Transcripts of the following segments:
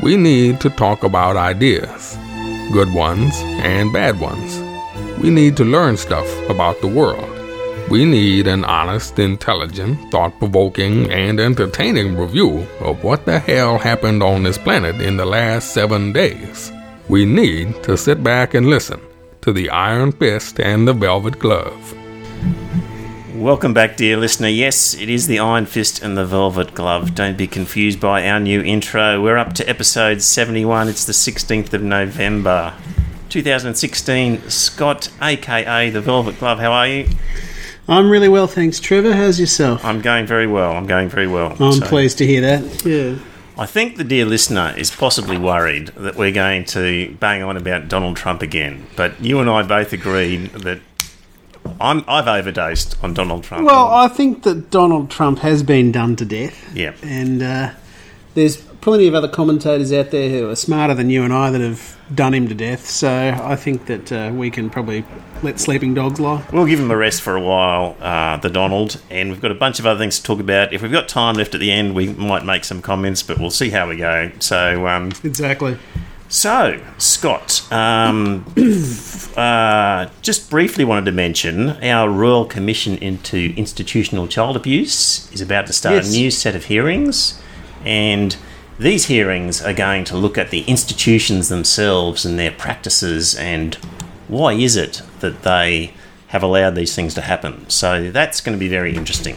We need to talk about ideas, good ones and bad ones. We need to learn stuff about the world. We need an honest, intelligent, thought-provoking, and entertaining review of what the hell happened on this planet in the last 7 days. We need to sit back and listen to the Iron Fist and the Velvet Glove. Welcome back, dear listener. Yes, it is the Iron Fist and the Velvet Glove. Don't be confused by our new intro. We're up to episode 71. It's the 16th of November, 2016. Scott, a.k.a. the Velvet Glove, how are you? I'm really well, thanks, Trevor. How's yourself? I'm going very well. I'm pleased to hear that. Yeah. I think the dear listener is possibly worried that we're going to bang on about Donald Trump again. But you and I both agreed that I've overdosed on Donald Trump. Well, I think that Donald Trump has been done to death. Yeah. And there's plenty of other commentators out there who are smarter than you and I that have done him to death. So I think that we can probably let sleeping dogs lie. We'll give him a rest for a while, the Donald, and we've got a bunch of other things to talk about. If we've got time left at the end, we might make some comments, but we'll see how we go. So exactly. So, Scott, just briefly wanted to mention our Royal Commission into Institutional Child Abuse is about to start a new set of hearings, and these hearings are going to look at the institutions themselves and their practices and why is it that they have allowed these things to happen. So that's going to be very interesting.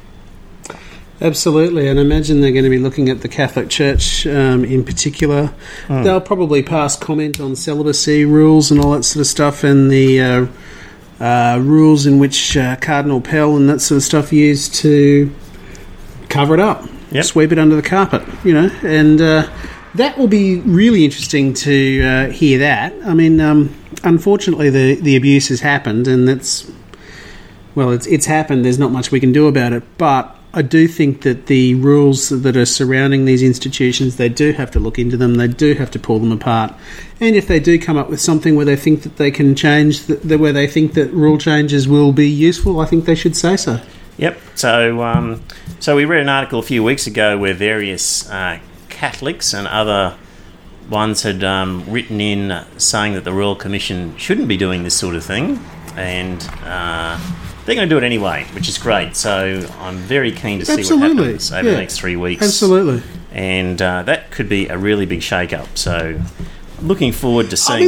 Absolutely, and I imagine they're going to be looking at the Catholic Church in particular. They'll probably pass comment on celibacy rules and all that sort of stuff, and the rules in which Cardinal Pell and that sort of stuff used to cover it up, sweep it under the carpet, and that will be really interesting to hear that. I mean, unfortunately, the abuse has happened, and it's happened. There's not much we can do about it, but I do think that the rules that are surrounding these institutions, they do have to look into them, they do have to pull them apart. And if they do come up with something where they think that they can change, where they think that rule changes will be useful, I think they should say so. Yep. So we read an article a few weeks ago where various Catholics and other ones had written in saying that the Royal Commission shouldn't be doing this sort of thing, and they're going to do it anyway, which is great. So I'm very keen to see what happens over the next 3 weeks. Absolutely. And that could be a really big shake-up. So looking forward to seeing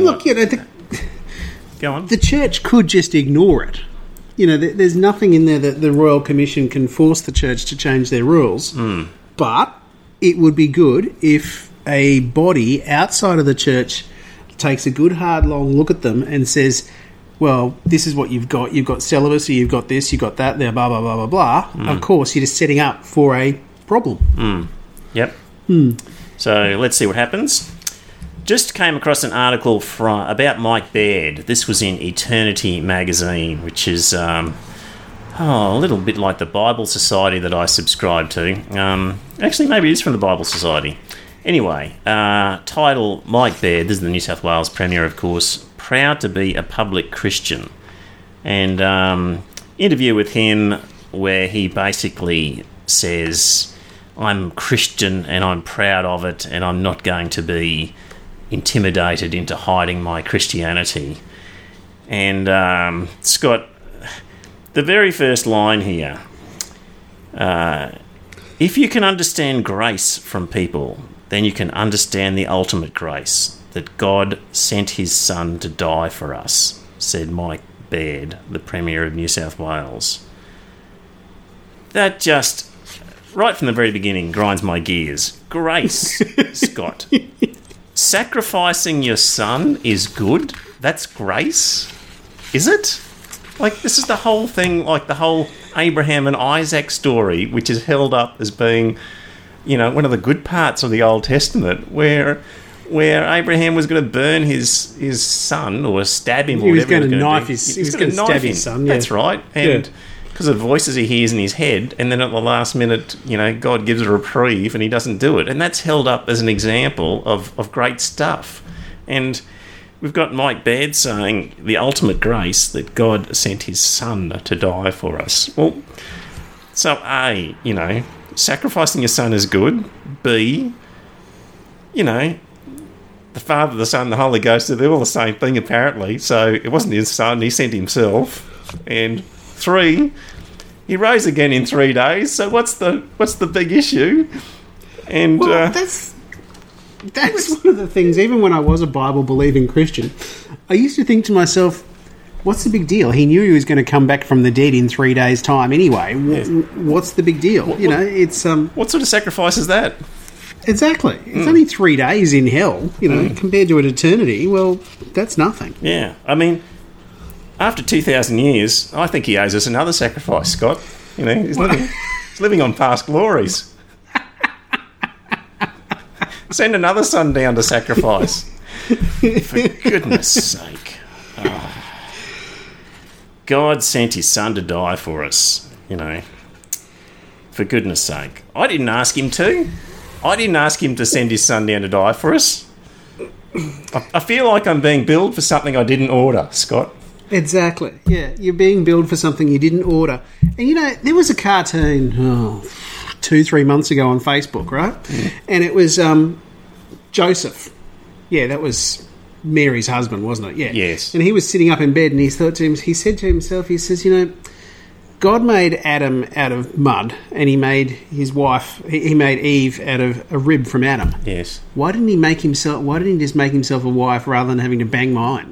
Go on. The Church could just ignore it. There's nothing in there that the Royal Commission can force the Church to change their rules. But it would be good if a body outside of the Church takes a good, hard, long look at them and says, well, this is what you've got. You've got celibacy, you've got this, you've got that, there, blah, blah, blah, blah, blah. Of course, you're just setting up for a problem. Yep. So let's see what happens. Just came across an article about Mike Baird. This was in Eternity magazine, which is a little bit like the Bible Society that I subscribe to. Actually, maybe it is from the Bible Society. Anyway, title, Mike Baird, this is the New South Wales Premier, of course, proud to be a public Christian. And interview with him where he basically says, I'm Christian and I'm proud of it and I'm not going to be intimidated into hiding my Christianity. And Scott, the very first line here, if you can understand grace from people, then you can understand the ultimate grace, that God sent his son to die for us, said Mike Baird, the Premier of New South Wales. That just, right from the very beginning, grinds my gears. Grace, Scott. Sacrificing your son is good? That's grace? Is it? This is the whole thing, the whole Abraham and Isaac story, which is held up as being, one of the good parts of the Old Testament, where Abraham was going to burn his son or stab him. He was going to knife his. He was going to stab his son. Yeah. That's right, and because of voices he hears in his head, and then at the last minute, God gives a reprieve, and he doesn't do it, and that's held up as an example of great stuff. And we've got Mike Baird saying the ultimate grace, that God sent his son to die for us. Well, so A, sacrificing your son is good. B, the Father, the Son, the Holy Ghost, they're all the same thing apparently. So it wasn't his Son, he sent himself. And 3, he rose again in 3 days. So what's the big issue? And well, that's one of the things. Even when I was a Bible-believing Christian, I used to think to myself, what's the big deal? He knew he was going to come back from the dead in 3 days' time anyway. Yes. What's the big deal? It's what sort of sacrifice is that? Exactly. It's only 3 days in hell, compared to an eternity. Well, that's nothing. Yeah. I mean, after 2,000 years, I think he owes us another sacrifice, Scott. He's living on past glories. Send another son down to sacrifice. For goodness sake. Oh. God sent his Son to die for us, For goodness sake. I didn't ask him to. I didn't ask him to send his Son down to die for us. I feel like I'm being billed for something I didn't order, Scott. Exactly. Yeah, you're being billed for something you didn't order. And, there was a cartoon 2-3 months ago on Facebook, right? And it was Joseph. Yeah, that was Mary's husband, wasn't it? Yeah. Yes. And he was sitting up in bed and he said to himself, he says, God made Adam out of mud and he made his wife, he made Eve out of a rib from Adam. Yes. Why didn't he just make himself a wife rather than having to bang mine,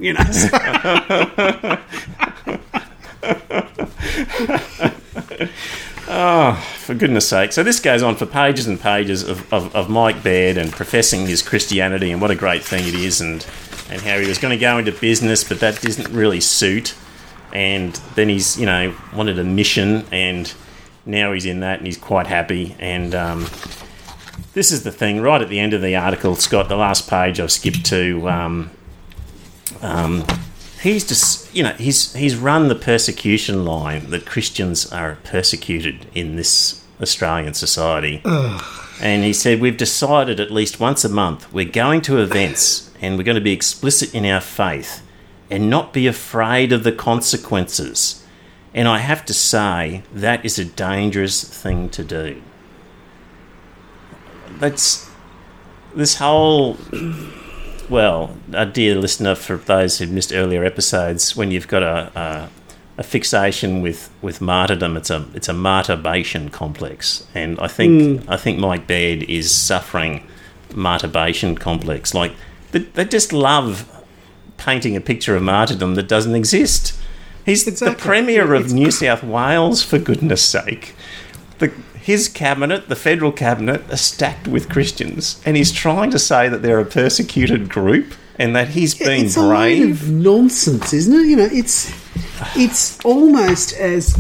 Oh, for goodness sake. So this goes on for pages and pages of Mike Baird and professing his Christianity and what a great thing it is and how he was going to go into business, but that didn't really suit. And then he's, wanted a mission, and now he's in that and he's quite happy. And this is the thing, right at the end of the article, Scott, the last page I've skipped to, he's just, he's run the persecution line that Christians are persecuted in this Australian society. And he said, we've decided at least once a month we're going to events and we're going to be explicit in our faith and not be afraid of the consequences. And I have to say, that is a dangerous thing to do. That's this whole... Well, dear listener, for those who missed earlier episodes, when you've got a fixation with martyrdom, it's a martyrbation complex, and I think Mike Baird is suffering martyrbation complex. Like they just love painting a picture of martyrdom that doesn't exist. He's the Premier of New South Wales, for goodness sake. His cabinet, the federal cabinet, are stacked with Christians, and he's trying to say that they're a persecuted group and that he's being it's brave. It's a load of nonsense, isn't it? It's almost as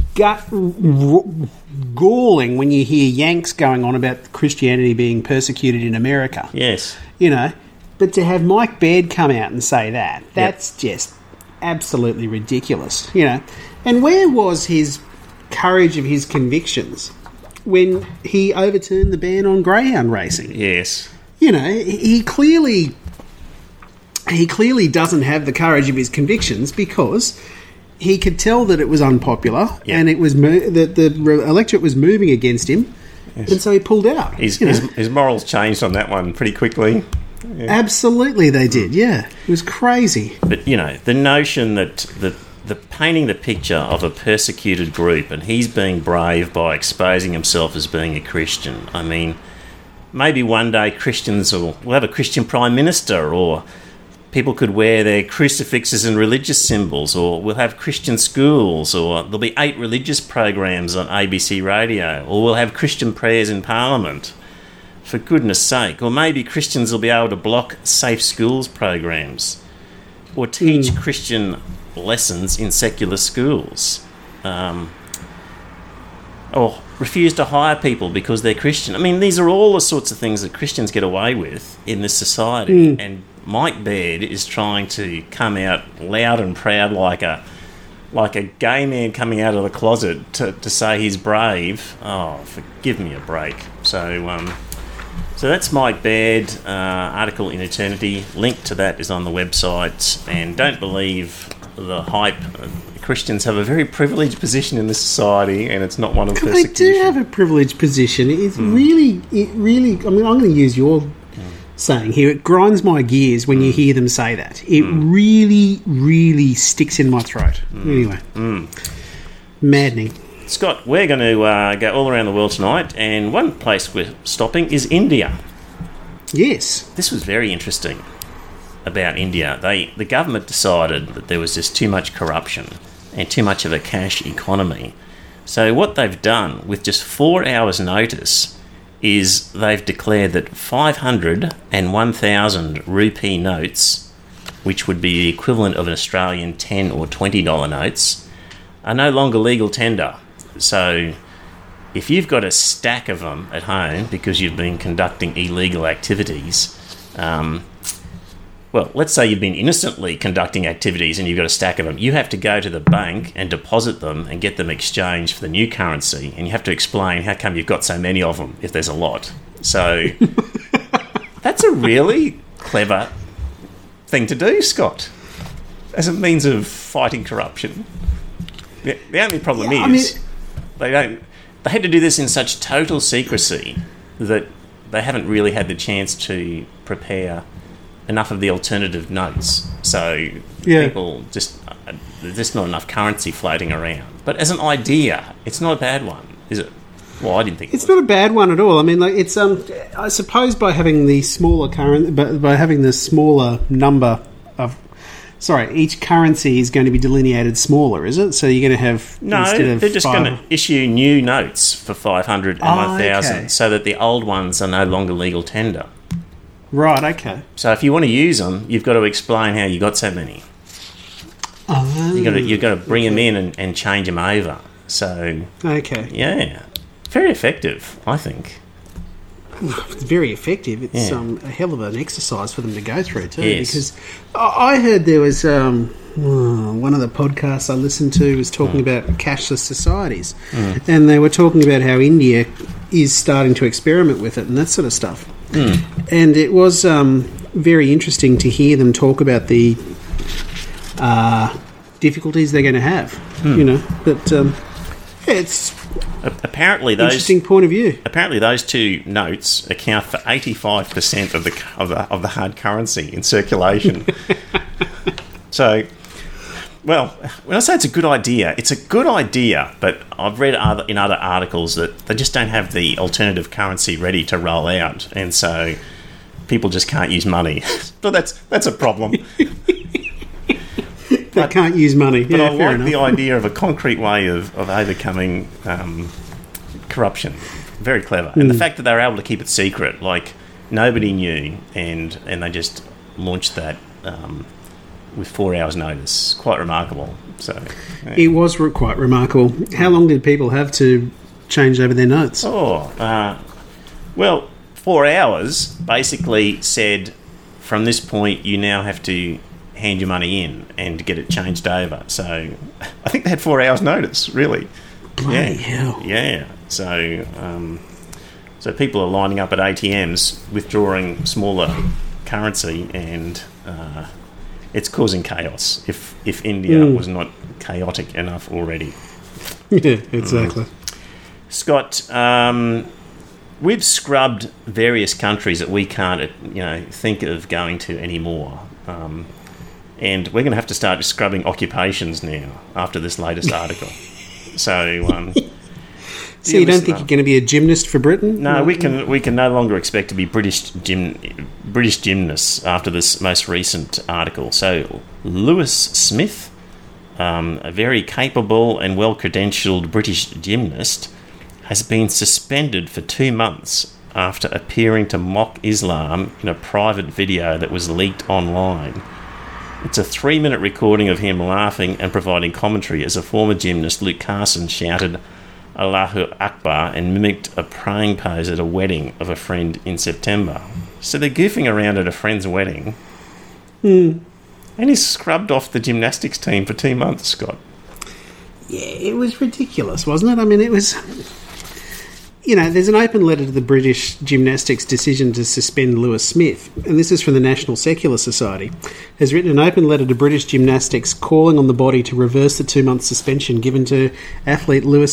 galling when you hear Yanks going on about Christianity being persecuted in America. Yes. But to have Mike Baird come out and say that's just absolutely ridiculous, And where was his courage of his convictions when he overturned the ban on greyhound racing? Yes. He clearly doesn't have the courage of his convictions because he could tell that it was unpopular and it was that the electorate was moving against him, and so he pulled out. His morals changed on that one pretty quickly. Yeah. Absolutely, they did. Yeah, it was crazy. But the notion that the painting the picture of a persecuted group and he's being brave by exposing himself as being a Christian. I mean, maybe one day Christians will have a Christian Prime Minister, or people could wear their crucifixes and religious symbols, or we'll have Christian schools, or there'll be 8 religious programs on ABC radio, or we'll have Christian prayers in Parliament. For goodness sake. Or maybe Christians will be able to block safe schools programs or teach Christian lessons in secular schools, or refuse to hire people because they're Christian. I mean, these are all the sorts of things that Christians get away with in this society, and Mike Baird is trying to come out loud and proud like a gay man coming out of the closet to say he's brave. Oh, give me a break. So that's Mike Baird, article in Eternity. Link to that is on the website. And don't believe the hype. Christians have a very privileged position in this society, and it's not one of persecution. They do have a privileged position. It's really. I mean, I'm going to use your saying here. It grinds my gears when you hear them say that. It really, really sticks in my throat. Anyway, maddening. Scott, we're going to go all around the world tonight, and one place we're stopping is India. Yes. This was very interesting about India. The government decided that there was just too much corruption and too much of a cash economy. So what they've done with just 4 hours' notice is they've declared that 500 and 1,000 rupee notes, which would be the equivalent of an Australian $10 or $20 notes, are no longer legal tender. So if you've got a stack of them at home because you've been conducting illegal activities, well, let's say you've been innocently conducting activities and you've got a stack of them, you have to go to the bank and deposit them and get them exchanged for the new currency, and you have to explain how come you've got so many of them if there's a lot. So that's a really clever thing to do, Scott, as a means of fighting corruption. The only problem is they had to do this in such total secrecy that they haven't really had the chance to prepare enough of the alternative notes. So people there's just not enough currency floating around. But as an idea, it's not a bad one, is it? Well, I didn't think it's not a bad one at all. I mean, like it's I suppose by having the smaller number of. Sorry, each currency is going to be delineated smaller, is it? So you're going to have... No, they're just going to issue new notes for 500 and 1,000 okay. so that the old ones are no longer legal tender. Right, okay. So if you want to use them, you've got to explain how you got so many. You've got to bring them in and change them over. So... Okay. Yeah. Very effective, I think. It's very effective. It's a hell of an exercise for them to go through too. Yes. Because I heard there was one of the podcasts I listened to was talking about cashless societies, and they were talking about how India is starting to experiment with it and that sort of stuff. And it was very interesting to hear them talk about the difficulties they're going to have. You know, but it's. Apparently, those interesting point of view. Apparently, those two notes account for 85% of the hard currency in circulation. So, well, when I say it's a good idea, it's a good idea. But I've read in other articles that they just don't have the alternative currency ready to roll out, and so people just can't use money. So that's a problem. They can't use money. But yeah, I fair like enough. the idea of a concrete way of overcoming corruption. Very clever. And the fact that they were able to keep it secret, like nobody knew, and they just launched that with 4 hours' notice. Quite remarkable. So it was quite remarkable. How long did people have to change over their notes? Well, 4 hours basically said from this point you now have to hand your money in and get it changed over. So I think they had 4 hours notice, really. Bloody hell. Yeah. So people are lining up at ATMs, withdrawing smaller currency, and it's causing chaos if India was not chaotic enough already. Yeah, exactly. Scott, we've scrubbed various countries that we can't, think of going to anymore. And we're going to have to start scrubbing occupations now after this latest article. So, so you don't think you're going to be a gymnast for Britain? No, we can no longer expect to be British gymnasts after this most recent article. So, Lewis Smith, a very capable and well-credentialed British gymnast, has been suspended for 2 months after appearing to mock Islam in a private video that was leaked online. It's a 3-minute recording of him laughing and providing commentary as a former gymnast, Luke Carson, shouted Allahu Akbar and mimicked a praying pose at a wedding of a friend in September. So they're goofing around at a friend's wedding. And he's scrubbed off the gymnastics team for 2 months, Scott. Yeah, it was ridiculous, wasn't it? I mean, it was... there's an open letter to the British Gymnastics decision to suspend Lewis Smith, and this is from the National Secular Society, has written an open letter to British Gymnastics calling on the body to reverse the 2-month suspension given to athlete Lewis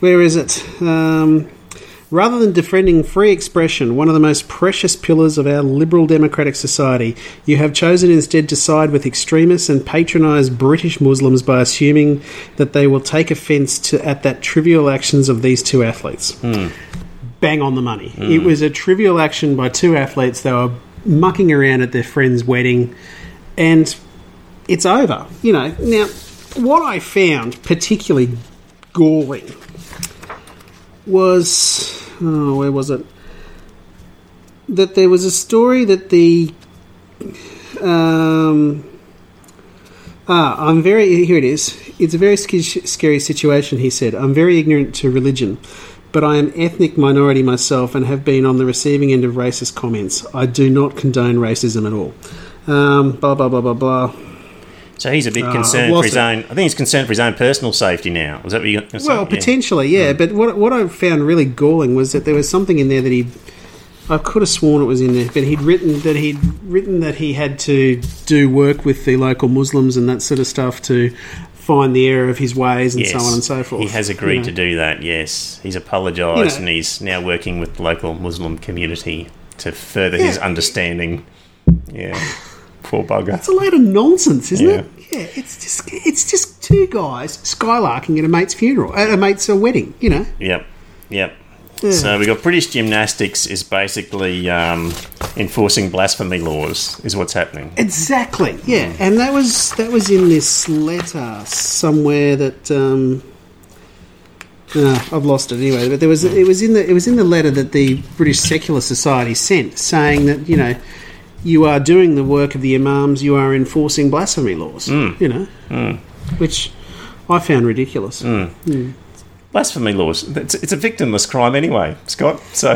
Where is it? Rather than defending free expression, one of the most precious pillars of our liberal democratic society, you have chosen instead to side with extremists and patronise British Muslims by assuming that they will take offence at that trivial actions of these two athletes. Bang on the money. It was a trivial action by two athletes. They were mucking around at their friend's wedding, and it's over. You know, now, what I found particularly galling was... Oh, where was it? That there was a story that the... Here it is. It's a very scary situation, he said. I'm very ignorant to religion, but I am ethnic minority myself and have been on the receiving end of racist comments. I do not condone racism at all. Blah, blah, blah, blah, blah. So he's a bit concerned for his own... I think he's concerned for his own personal safety now. Was that what you're going to say? Well, potentially, yeah. But what I found really galling was that there was something in there that I could have sworn it was in there, but he'd written that he had to do work with the local Muslims and that sort of stuff to find the error of his ways and so on and so forth. He has agreed to do that, yes. He's apologised and he's now working with the local Muslim community to further his understanding. Yeah. Poor bugger. It's a load of nonsense, isn't it? Yeah, it's just two guys skylarking at a mate's funeral, at a mate's wedding, you know. Yep. Yeah. So we got British Gymnastics is basically enforcing blasphemy laws, is what's happening. Exactly. Yeah, and that was in this letter somewhere that I've lost it anyway. But it was in the letter that the British Secular Society sent, saying that, you know, you are doing the work of the imams, you are enforcing blasphemy laws, you know, which I found ridiculous. Blasphemy laws. It's a victimless crime anyway, Scott, so...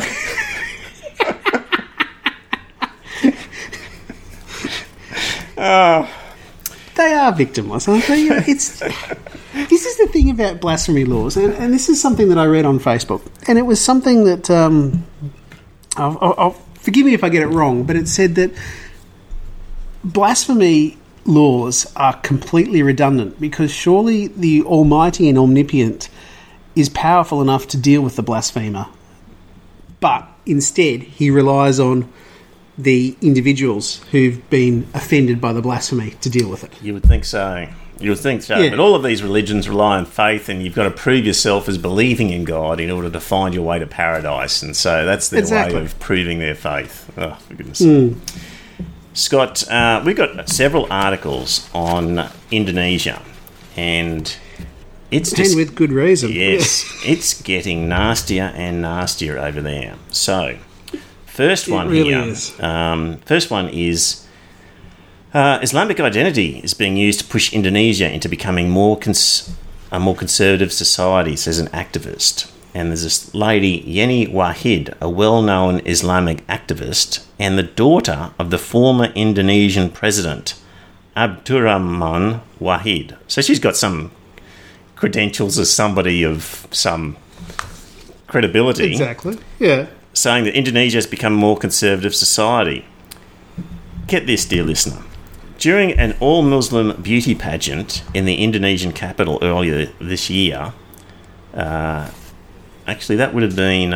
They are victimless, aren't they? This is the thing about blasphemy laws, and this is something that I read on Facebook, and it was something that... forgive me if I get it wrong, but it said that blasphemy laws are completely redundant because surely the Almighty and Omnipotent is powerful enough to deal with the blasphemer, but instead he relies on the individuals who've been offended by the blasphemy to deal with it. You would think so. Yeah. But all of these religions rely on faith, and you've got to prove yourself as believing in God in order to find your way to paradise. And so that's their way of proving their faith. Oh, for goodness sake. Scott, we've got several articles on Indonesia, and it's just... And with good reason. Yes, it's getting nastier and nastier over there. So, first one is... Islamic identity is being used to push Indonesia into becoming a more conservative society, says an activist. And there's this lady, Yeni Wahid, a well-known Islamic activist, and the daughter of the former Indonesian president, Abdurrahman Wahid. So she's got some credentials as somebody of some credibility. Exactly, yeah. Saying that Indonesia has become a more conservative society. Get this, dear listener. During an all-Muslim beauty pageant in the Indonesian capital earlier this year, actually that would have been,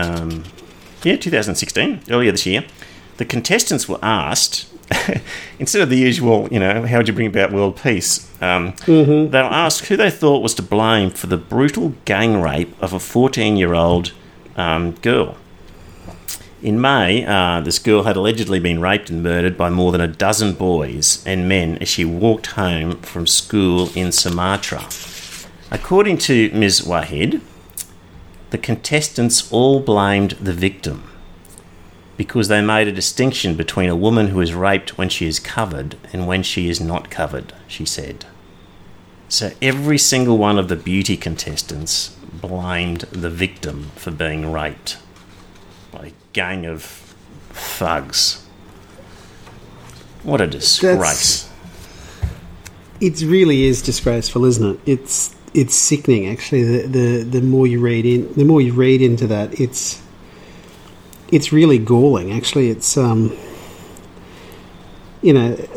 2016, earlier this year, the contestants were asked, instead of the usual, you know, how would you bring about world peace, they were asked who they thought was to blame for the brutal gang rape of a 14-year-old girl. In May, this girl had allegedly been raped and murdered by more than a dozen boys and men as she walked home from school in Sumatra. According to Ms. Wahid, the contestants all blamed the victim because they made a distinction between a woman who is raped when she is covered and when she is not covered, she said. So every single one of the beauty contestants blamed the victim for being raped by a gang of thugs. What a disgrace. It really is disgraceful, isn't it? It's sickening, actually. The more you read into that, it's really galling. Actually, it's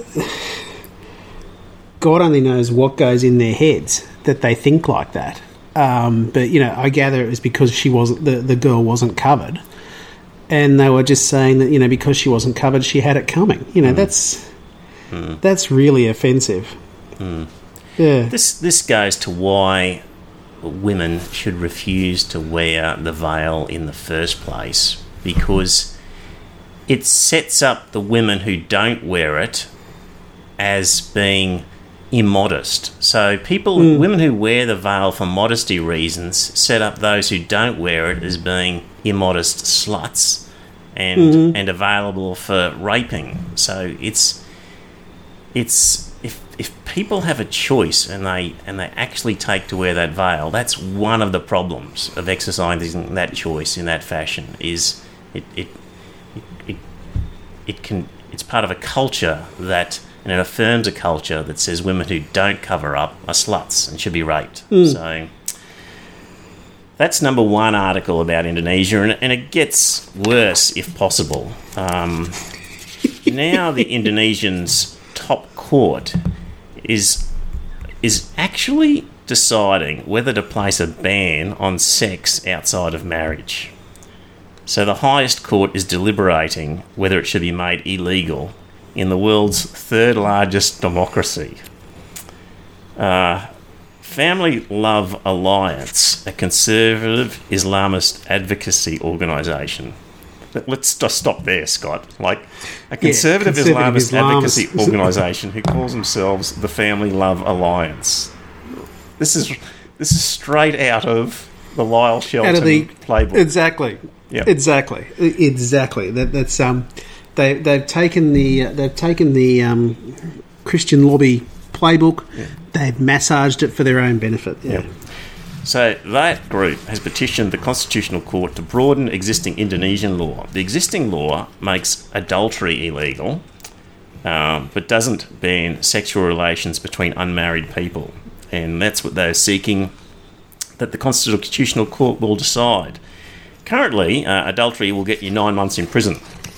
God only knows what goes in their heads that they think like that. but I gather it was because she wasn't the girl wasn't covered, and they were just saying that because she wasn't covered, she had it coming. That's really offensive. Yeah, this goes to why women should refuse to wear the veil in the first place, because it sets up the women who don't wear it as being immodest. So women who wear the veil for modesty reasons set up those who don't wear it as being immodest sluts and available for raping. So it's if people have a choice and they actually take to wear that veil, that's one of the problems of exercising that choice in that fashion. Is it's part of a culture and it affirms a culture that says women who don't cover up are sluts and should be raped. So that's number one article about Indonesia, and it gets worse if possible. Now the Indonesians' top court is actually deciding whether to place a ban on sex outside of marriage. So the highest court is deliberating whether it should be made illegal in the world's third largest democracy. Family Love Alliance, a conservative Islamist advocacy organisation. Let's just stop there, Scott. Like a conservative Islamist advocacy organisation who calls themselves the Family Love Alliance. This is straight out of the Lyle Shelton playbook. Exactly. Yeah. Exactly. That's they've taken the Christian lobby playbook. Yeah. They've massaged it for their own benefit. Yeah. So that group has petitioned the Constitutional Court to broaden existing Indonesian law. The existing law makes adultery illegal, but doesn't ban sexual relations between unmarried people. And that's what they're seeking that the Constitutional Court will decide. Currently, adultery will get you 9 months in prison.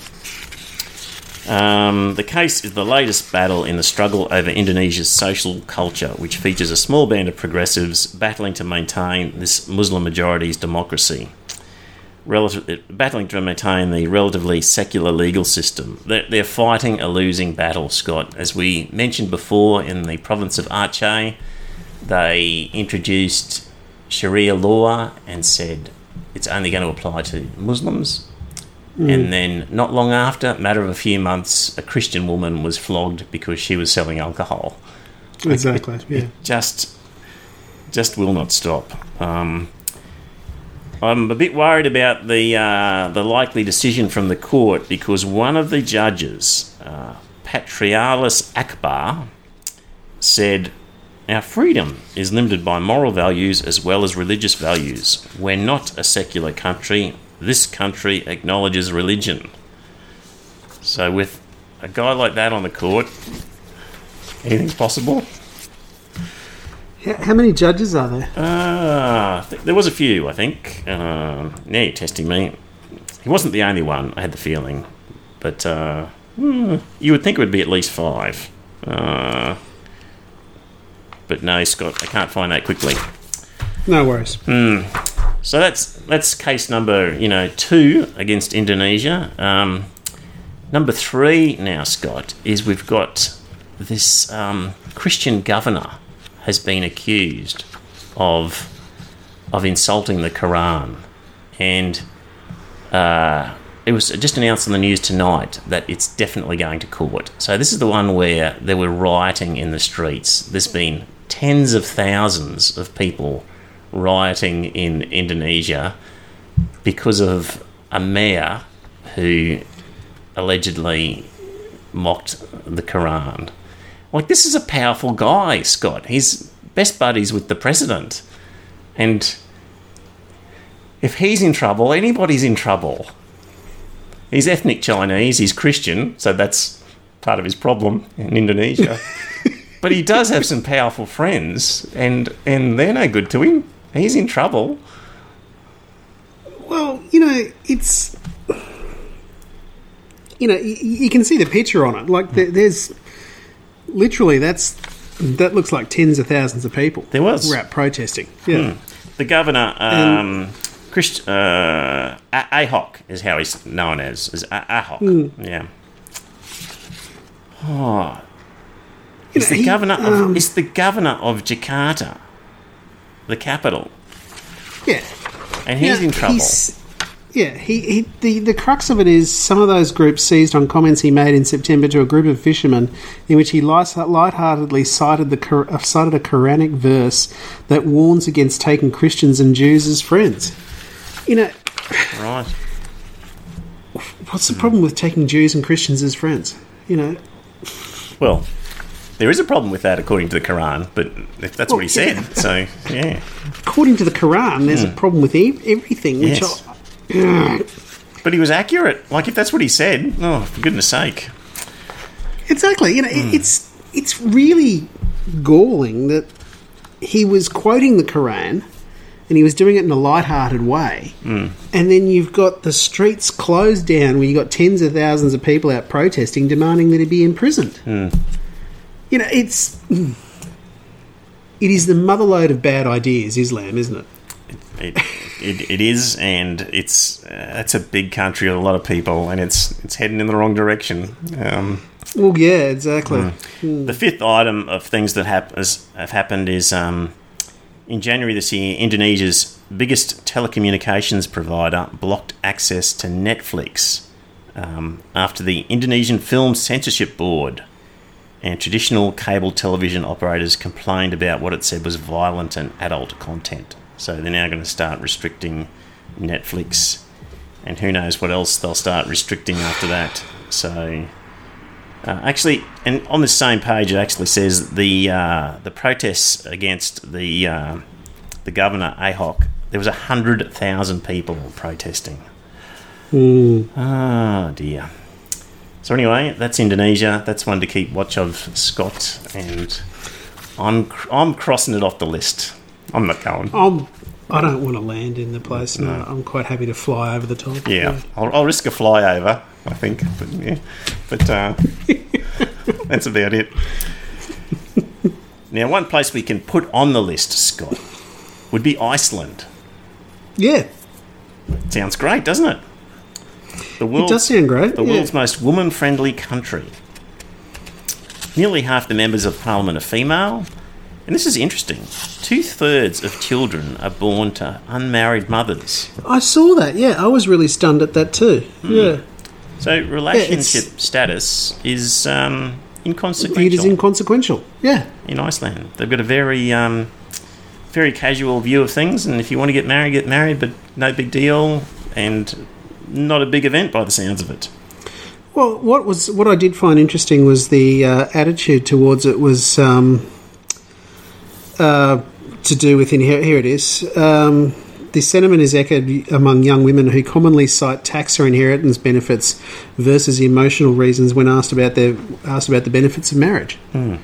The case is the latest battle in the struggle over Indonesia's social culture, which features a small band of progressives battling to maintain this Muslim majority's democracy, battling to maintain the relatively secular legal system. They're fighting a losing battle, Scott. As we mentioned before, in the province of Aceh, they introduced Sharia law and said it's only going to apply to Muslims. And then, not long after, a matter of a few months, a Christian woman was flogged because she was selling alcohol. Exactly. It just will not stop. I'm a bit worried about the likely decision from the court, because one of the judges, Patrialis Akbar, said, "Our freedom is limited by moral values as well as religious values. We're not a secular country. This country acknowledges religion." So with a guy like that on the court, anything's possible. How many judges are there? There was a few, I think. Now you're testing me. He wasn't the only one, I had the feeling. But you would think it would be at least 5. But no, Scott, I can't find that quickly. No worries. So that's case number 2 against Indonesia. Number 3 now, Scott, is we've got this Christian governor has been accused of insulting the Quran, and it was just announced on the news tonight that it's definitely going to court. So this is the one where there were rioting in the streets. There's been tens of thousands of people rioting in Indonesia because of a mayor who allegedly mocked the Quran. Like, this is a powerful guy, Scott. He's best buddies with the president. And if he's in trouble, anybody's in trouble. He's ethnic Chinese, he's Christian, so that's part of his problem in Indonesia. But he does have some powerful friends, and they're no good to him. He's in trouble. Well, it's... you can see the picture on it. Like, there's... Literally, that looks like tens of thousands of people. There was. Were out protesting. Yeah. The governor, Ahok is how he's known as Ahok. Yeah. Oh, it's the governor of Jakarta, the capital. Yeah, and he's in trouble. The crux of it is some of those groups seized on comments he made in September to a group of fishermen in which he lightheartedly cited a Quranic verse that warns against taking Christians and Jews as friends. Right. What's the problem with taking Jews and Christians as friends? Well, there is a problem with that according to the Quran, but if that's what he said, so, yeah. According to the Quran, there's a problem with everything, which but he was accurate. Like, if that's what he said, oh, for goodness sake. Exactly. It's really galling that he was quoting the Quran and he was doing it in a light-hearted way. And then you've got the streets closed down where you've got tens of thousands of people out protesting, demanding that he be imprisoned. It is the motherlode of bad ideas, Islam, isn't it? It is, and it's a big country with a lot of people, and it's heading in the wrong direction. Well, yeah, exactly. The fifth item of things that have happened is in January this year, Indonesia's biggest telecommunications provider blocked access to Netflix after the Indonesian Film Censorship Board and traditional cable television operators complained about what it said was violent and adult content. So they're now going to start restricting Netflix, and who knows what else they'll start restricting after that. So, actually, and on this same page, it actually says the protests against the governor Ahok. There was 100,000 people protesting. Oh dear. So anyway, that's Indonesia. That's one to keep watch of, Scott, and I'm crossing it off the list. I'm not going. I don't want to land in the place. No. I'm quite happy to fly over the top. Yeah. I'll risk a flyover, I think. But that's about it. Now, one place we can put on the list, Scott, would be Iceland. Yeah. Sounds great, doesn't it? It does sound great. The world's most woman-friendly country. Nearly half the members of parliament are female. And this is interesting. 2/3 of children are born to unmarried mothers. I saw that, yeah. I was really stunned at that too. Yeah. So relationship status is inconsequential. It is inconsequential, yeah. In Iceland. They've got a very very casual view of things, and if you want to get married, but no big deal, and not a big event by the sounds of it. Well, what I did find interesting was the attitude towards it was to do with here it is. The sentiment is echoed among young women who commonly cite tax or inheritance benefits versus emotional reasons when asked about the benefits of marriage.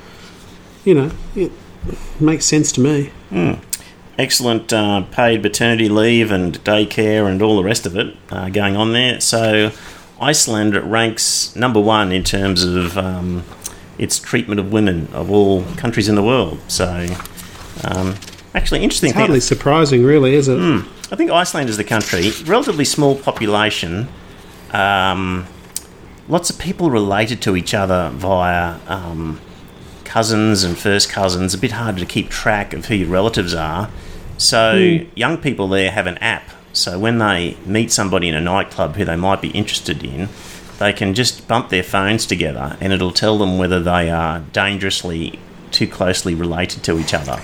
It makes sense to me. Excellent paid paternity leave and daycare and all the rest of it going on there. So Iceland ranks number one in terms of its treatment of women of all countries in the world. So actually interesting. It's hardly surprising, really, is it? I think Iceland is the country. Relatively small population. Lots of people related to each other via cousins and first cousins. A bit harder to keep track of who your relatives are. So young people there have an app. So when they meet somebody in a nightclub who they might be interested in, they can just bump their phones together and it'll tell them whether they are dangerously too closely related to each other.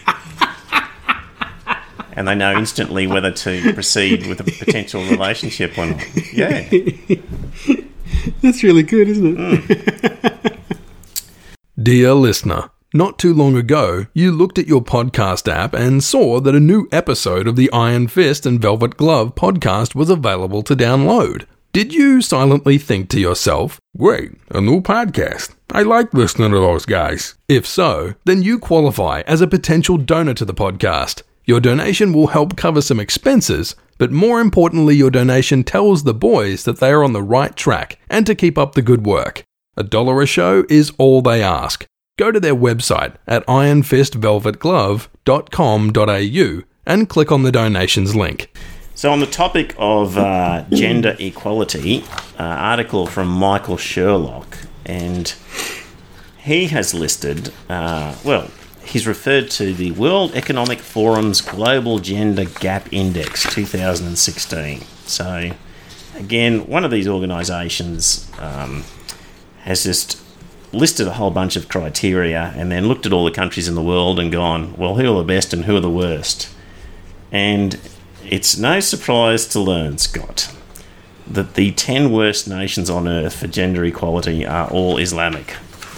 And they know instantly whether to proceed with a potential relationship or not. Yeah. That's really good, isn't it? Dear listener, not too long ago, you looked at your podcast app and saw that a new episode of the Iron Fist and Velvet Glove podcast was available to download. Did you silently think to yourself, great, a new podcast. I like listening to those guys. If so, then you qualify as a potential donor to the podcast. Your donation will help cover some expenses, but more importantly, your donation tells the boys that they are on the right track and to keep up the good work. $1 a show is all they ask. Go to their website at ironfistvelvetglove.com.au and click on the donations link. So on the topic of gender equality, article from Michael Sherlock, and he has listed, he's referred to the World Economic Forum's Global Gender Gap Index 2016. So, again, one of these organisations has just listed a whole bunch of criteria and then looked at all the countries in the world and gone, well, who are the best and who are the worst? And it's no surprise to learn, Scott, that the 10 worst nations on earth for gender equality are all Islamic.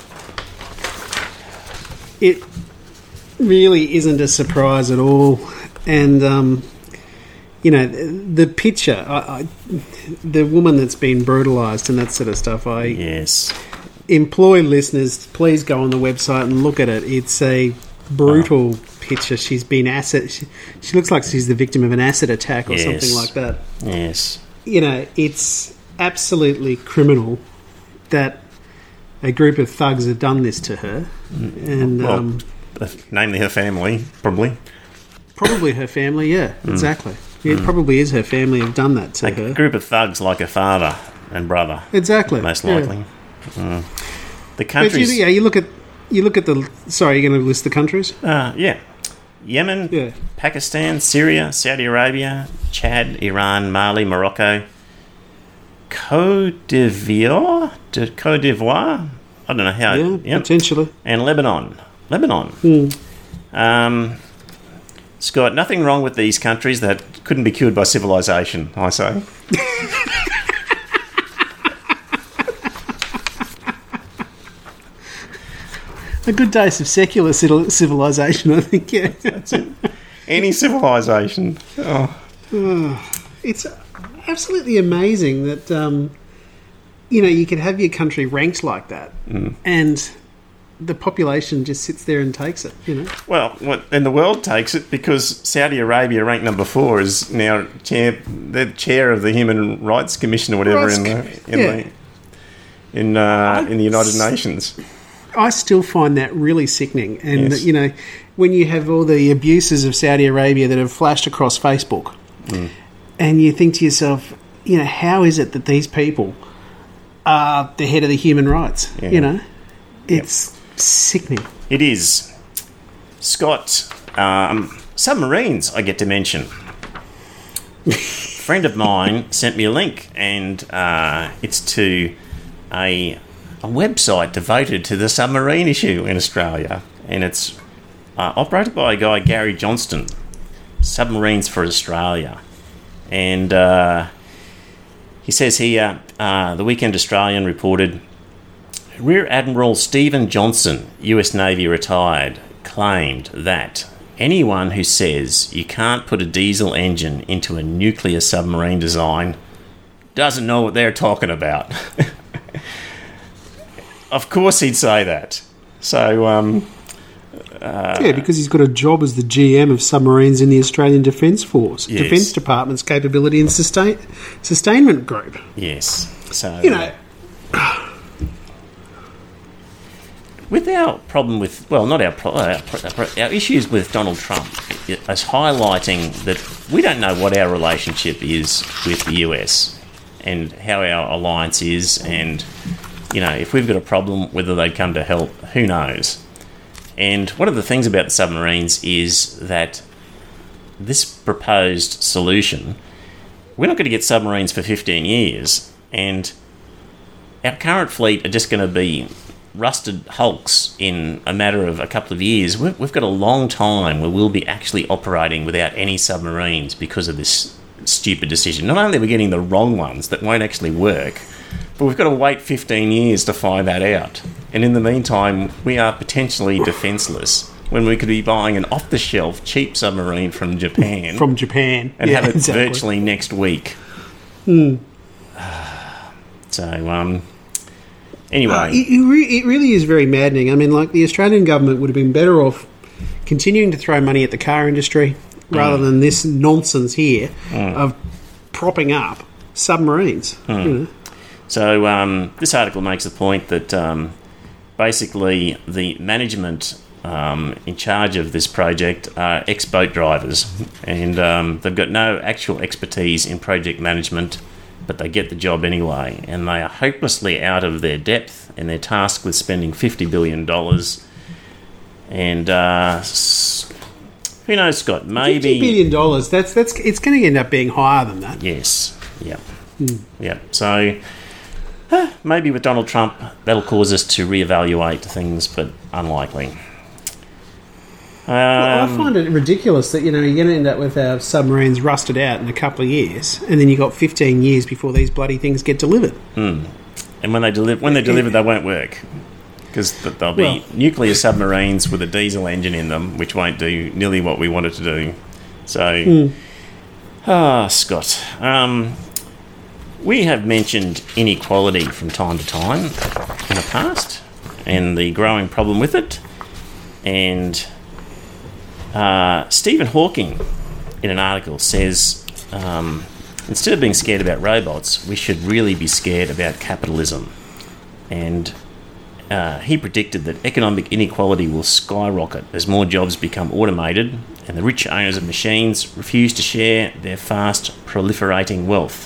It really isn't a surprise at all. And, the picture, the woman that's been brutalised and that sort of stuff, Yes. Employ listeners, please go on the website and look at it. It's a brutal picture. She's been she looks like she's the victim of an acid attack or something like that. Yes. It's absolutely criminal that a group of thugs have done this to her. And namely her family, probably. Probably her family, yeah, exactly. It probably is her family have done that to her. A group of thugs like her father and brother. Exactly. Most likely. Yeah. The countries... you look at the... Sorry, you're going to list the countries? Yeah. Yemen, Pakistan, Syria, Saudi Arabia, Chad, Iran, Mali, Morocco, Côte d'Ivoire? I don't know how... Yeah, potentially. And Lebanon. Scott, nothing wrong with these countries that couldn't be cured by civilization, I say. A good dose of secular civilization, I think, yeah. That's it. Any civilization. It's absolutely amazing that, you could have your country ranked like that and the population just sits there and takes it, Well, and the world takes it because Saudi Arabia, ranked number 4, is now the chair of the Human Rights Commission or whatever in the United Nations. I still find that really sickening. And, when you have all the abuses of Saudi Arabia that have flashed across Facebook and you think to yourself, how is it that these people are the head of the human rights? It's sickening. It is. Scott, submarines I get to mention. A friend of mine sent me a link and it's to a website devoted to the submarine issue in Australia, and it's operated by a guy, Gary Johnston, Submarines for Australia. And he says here, the Weekend Australian reported, Rear Admiral Stephen Johnson, US Navy retired, claimed that anyone who says you can't put a diesel engine into a nuclear submarine design doesn't know what they're talking about. Of course he'd say that. So, because he's got a job as the GM of submarines in the Australian Defence Force, Defence Department's Capability and Sustainment Group. Yes. So, with our problem with, not our issues with Donald Trump is highlighting that we don't know what our relationship is with the US and how our alliance is, and if we've got a problem, whether they'd come to help, who knows? And one of the things about the submarines is that this proposed solution, we're not going to get submarines for 15 years, and our current fleet are just going to be rusted hulks in a matter of a couple of years. We've got a long time where we'll be actually operating without any submarines because of this stupid decision. Not only are we getting the wrong ones that won't actually work, but we've got to wait 15 years to find that out. And in the meantime, we are potentially defenceless when we could be buying an off-the-shelf cheap submarine from Japan. And have it virtually next week. So, anyway. It really is very maddening. I mean, the Australian government would have been better off continuing to throw money at the car industry rather than this nonsense here of propping up submarines. So this article makes the point that basically the management in charge of this project are ex-boat drivers, and they've got no actual expertise in project management, but they get the job anyway, and they are hopelessly out of their depth, and they're tasked with spending $50 billion. And who knows, Scott? Maybe $50 billion. That's it's going to end up being higher than that. Yes. Yep. Yep. So maybe with Donald Trump, that'll cause us to reevaluate things, but unlikely. Well, I find it ridiculous that, you're going to end up with our submarines rusted out in a couple of years, and then you've got 15 years before these bloody things get delivered. And when they're delivered, they won't work, because they'll be nuclear submarines with a diesel engine in them, which won't do nearly what we want it to do. So, Scott, we have mentioned inequality from time to time in the past, and the growing problem with it, and Stephen Hawking, in an article, says instead of being scared about robots, we should really be scared about capitalism. And he predicted that economic inequality will skyrocket as more jobs become automated and the rich owners of machines refuse to share their fast proliferating wealth.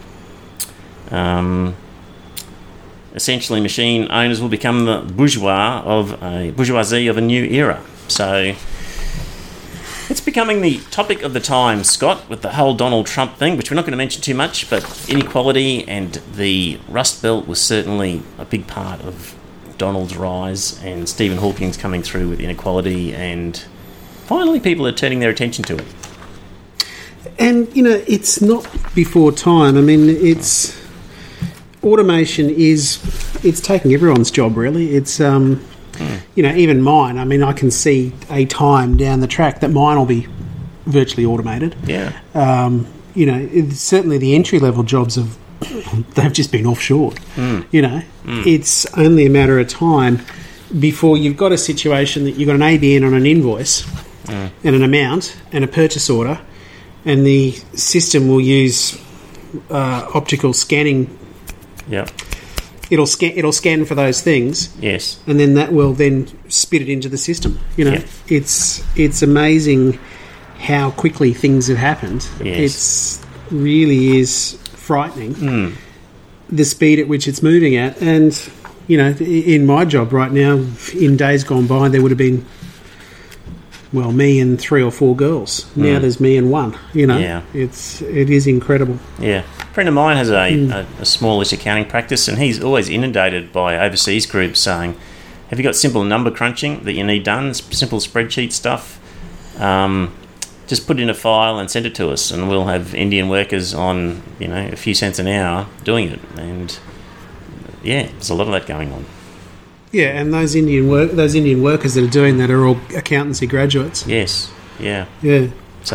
Essentially, machine owners will become the bourgeoisie of a new era. So it's becoming the topic of the time, Scott, with the whole Donald Trump thing, which we're not going to mention too much, but inequality and the Rust Belt was certainly a big part of Donald's rise, and Stephen Hawking's coming through with inequality, and finally people are turning their attention to it. And, it's not before time. I mean, automation it's taking everyone's job, really. It's... even mine. I mean, I can see a time down the track that mine will be virtually automated. Yeah. Certainly the entry-level jobs they've just been offshored. It's only a matter of time before you've got a situation that you've got an ABN on an invoice and an amount and a purchase order, and the system will use optical scanning. Yeah. It'll scan for those things. Yes. And then that will then spit it into the system. It's amazing how quickly things have happened. Yes. It really is frightening, the speed at which it's moving at. And, in my job right now, in days gone by, there would have been, me and 3 or 4 girls. Now there's me and 1, Yeah. It is incredible. Yeah. A friend of mine has a smallish accounting practice, and he's always inundated by overseas groups saying, have you got simple number crunching that you need done, simple spreadsheet stuff? Just put it in a file and send it to us, and we'll have Indian workers on, a few cents an hour doing it. And, there's a lot of that going on. Yeah, and those Indian workers that are doing that are all accountancy graduates. Yes, yeah. Yeah.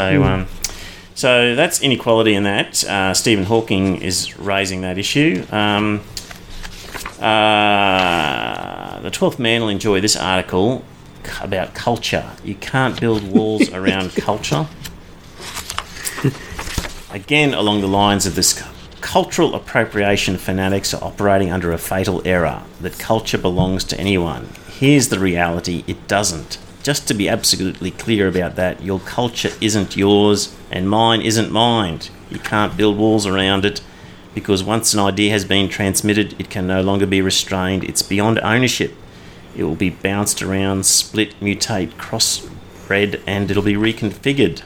So that's inequality in that. Stephen Hawking is raising that issue. The 12th Man will enjoy this article about culture. You can't build walls around culture. Again, along the lines of this, cultural appropriation fanatics are operating under a fatal error that culture belongs to anyone. Here's the reality: it doesn't. Just to be absolutely clear about that, your culture isn't yours and mine isn't mine. You can't build walls around it, because once an idea has been transmitted, it can no longer be restrained. It's beyond ownership. It will be bounced around, split, mutate, crossbred, and it'll be reconfigured.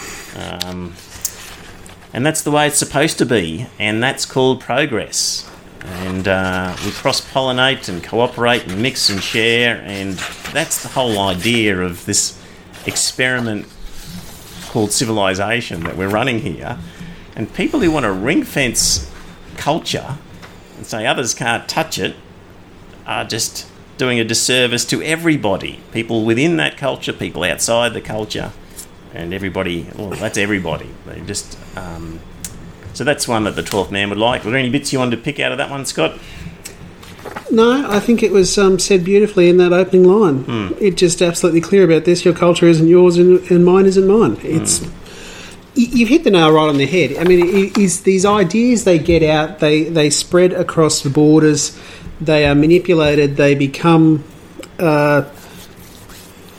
And that's the way it's supposed to be, and that's called progress. And we cross-pollinate and cooperate and mix and share, and that's the whole idea of this experiment called civilization that we're running here. And people who want to ring-fence culture and say others can't touch it are just doing a disservice to everybody. People within that culture, people outside the culture, and everybody. Well, that's everybody. They just... So that's one that the 12th Man would like. Were there any bits you wanted to pick out of that one, Scott? No, I think it was said beautifully in that opening line. It's just absolutely clear about this. Your culture isn't yours and mine isn't mine. You've hit the nail right on the head. I mean, these ideas they get out, they spread across the borders, they are manipulated, they become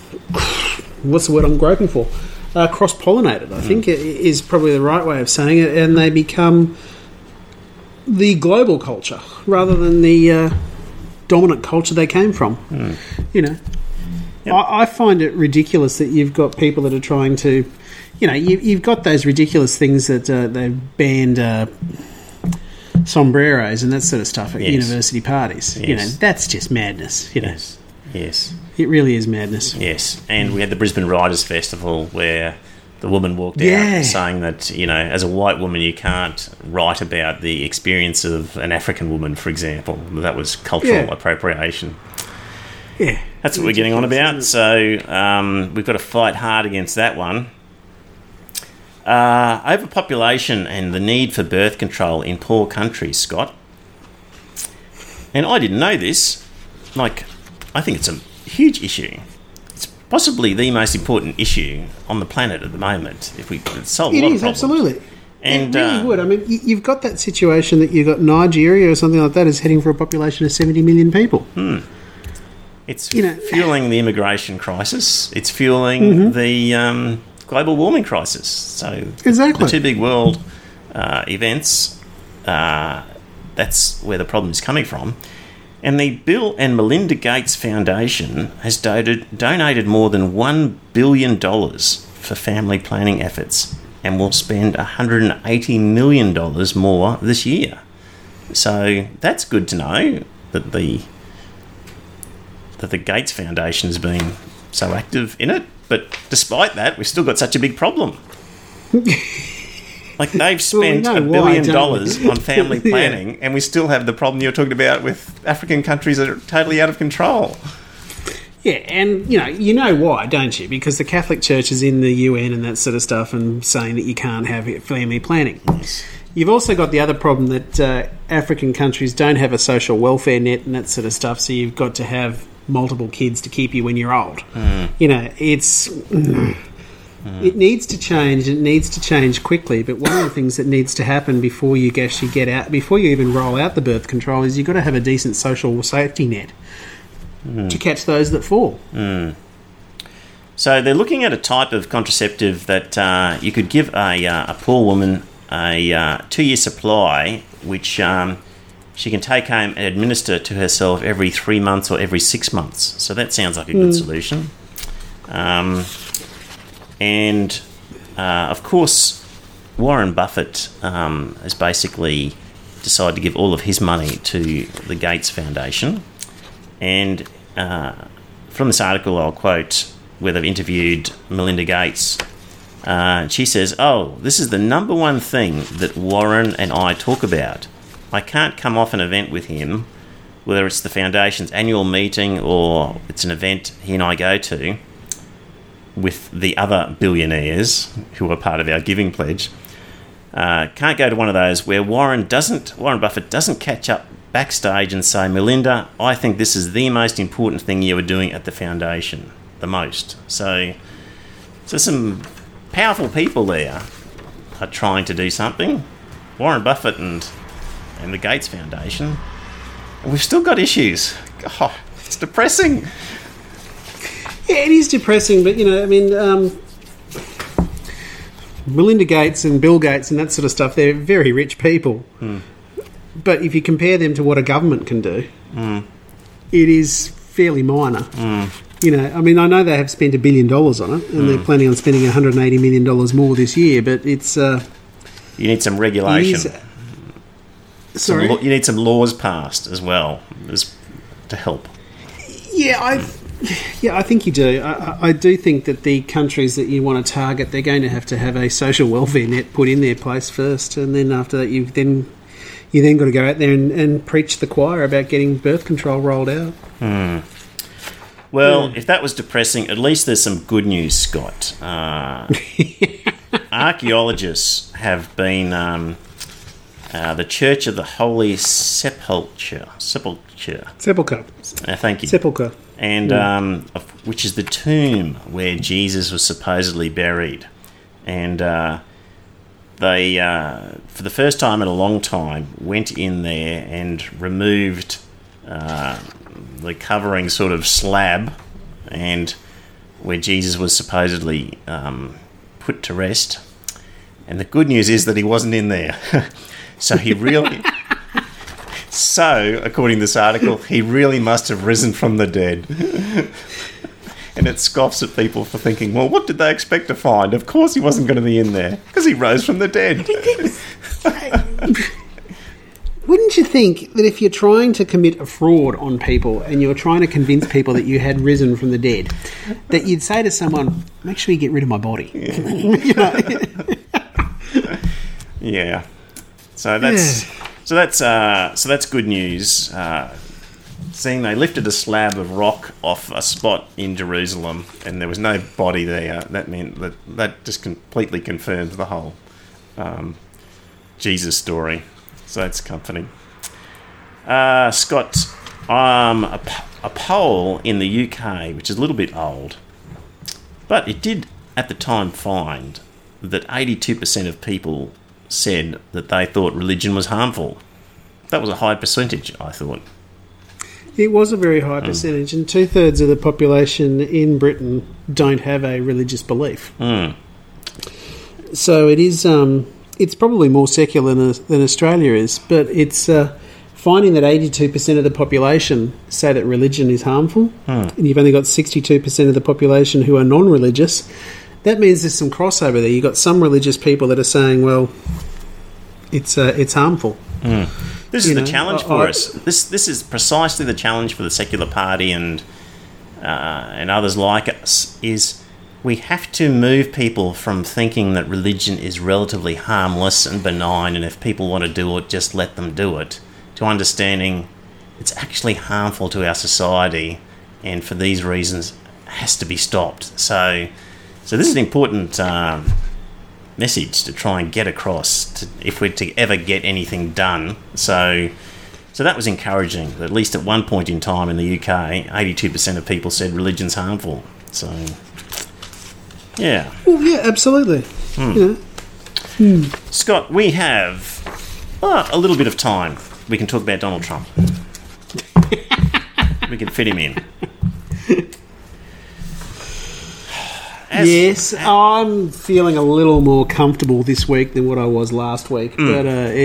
what's the word I'm groping for? Cross-pollinated, I think, is probably the right way of saying it, and they become the global culture rather than the dominant culture they came from. You know, Yep. I find it ridiculous that you've got people that are trying to, you know, you've got those ridiculous things that they've banned sombreros and that sort of stuff at university parties. Yes. You know, that's just madness. You know, Yes. it really is madness. Yes. And we had the Brisbane Writers' Festival where the woman walked Yeah. out saying that, you know, as a white woman you can't write about the experience of an African woman, for example. That was cultural appropriation. Yeah, That's what we're getting on about. So we've got to fight hard against that one. Overpopulation and the need for birth control in poor countries, Scott. And I didn't know this. Like, I think it's a huge issue. It's possibly the most important issue on the planet at the moment. If we could solve a lot of problems. Absolutely. And it really would. I mean, you've got that situation that you've got Nigeria or something like that is heading for a population of 70 million people. it's you know- fueling the immigration crisis. It's fueling the global warming crisis. So Exactly. the two big world events, that's where the problem is coming from. And the Bill and Melinda Gates Foundation has donated more than $1 billion for family planning efforts and will spend $180 million more this year. So that's good to know that the Gates Foundation has been so active in it. But despite that, we've still got such a big problem. Like, they've spent Well, we know $1 why, billion don't we? on family planning, and we still have the problem you're talking about with African countries that are totally out of control. Yeah, and you know why, don't you? Because the Catholic Church is in the UN and that sort of stuff and saying that you can't have family planning. You've also got the other problem that African countries don't have a social welfare net and that sort of stuff, so you've got to have multiple kids to keep you when you're old. You know, it's... It needs to change, and it needs to change quickly. But one of the things that needs to happen before you actually get out, before you even roll out the birth control, is you've got to have a decent social safety net to catch those that fall. So they're looking at a type of contraceptive that you could give a poor woman a 2-year supply, which she can take home and administer to herself every 3 months or every 6 months. So that sounds like a good solution. And, of course, Warren Buffett has basically decided to give all of his money to the Gates Foundation. And from this article, I'll quote where they've interviewed Melinda Gates. She says, this is the number one thing that Warren and I talk about. I can't come off an event with him, whether it's the Foundation's annual meeting or it's an event he and I go to, with the other billionaires who are part of our giving pledge. Can't go to one of those where Warren Buffett doesn't catch up backstage and say, Melinda, I think this is the most important thing you were doing at the foundation, the most. So some powerful people there are trying to do something. Warren Buffett and the Gates Foundation. And we've still got issues. God, it's depressing. Yeah, it is depressing, but, Melinda Gates and Bill Gates and that sort of stuff, they're very rich people. But if you compare them to what a government can do, it is fairly minor. I know they have spent $1 billion on it, and they're planning on spending $180 million more this year, but it's... you need some regulation. Sorry? You need some laws passed as well to help. Yeah, I think you do. I do think that the countries that you want to target, they're going to have a social welfare net put in their place first, and then after that, you then got to go out there and preach the choir about getting birth control rolled out. Well, if that was depressing, at least there's some good news, Scott. Archaeologists have been the Church of the Holy Sepulchre. Thank you. Sepulchre. And which is the tomb where Jesus was supposedly buried. And they, for the first time in a long time, went in there and removed the covering sort of slab and where Jesus was supposedly put to rest. And the good news is that he wasn't in there. So he really... So, according to this article, he really must have risen from the dead. And it scoffs at people for thinking, well, what did they expect to find? Of course he wasn't going to be in there, because he rose from the dead. Wouldn't you think that if you're trying to commit a fraud on people and you're trying to convince people that you had risen from the dead, that you'd say to someone, make sure you get rid of my body? You know? Yeah. So that's good news. Seeing they lifted a slab of rock off a spot in Jerusalem and there was no body there, that meant that just completely confirms the whole Jesus story. So that's comforting. Scott, a poll in the UK, which is a little bit old, but it did at the time find that 82% of people said that they thought religion was harmful. That was a high percentage, I thought. It was a very high percentage, and 2/3 of the population in Britain don't have a religious belief. So it is. It's probably more secular than Australia is, but it's finding that 82% of the population say that religion is harmful, and you've only got 62% of the population who are non-religious. That means there's some crossover there. You've got some religious people that are saying, well, it's harmful. This is the challenge for us. This is precisely the challenge for the secular party and others like us, is we have to move people from thinking that religion is relatively harmless and benign, and if people want to do it, just let them do it, to understanding it's actually harmful to our society, and for these reasons has to be stopped. So this is an important message to try and get across if we're to ever get anything done. So that was encouraging. At least at one point in time in the UK, 82% of people said religion's harmful. So, yeah. Well, yeah, absolutely. Scott, we have a little bit of time. We can talk about Donald Trump. We can fit him in. Yes, I'm feeling a little more comfortable this week than what I was last week, but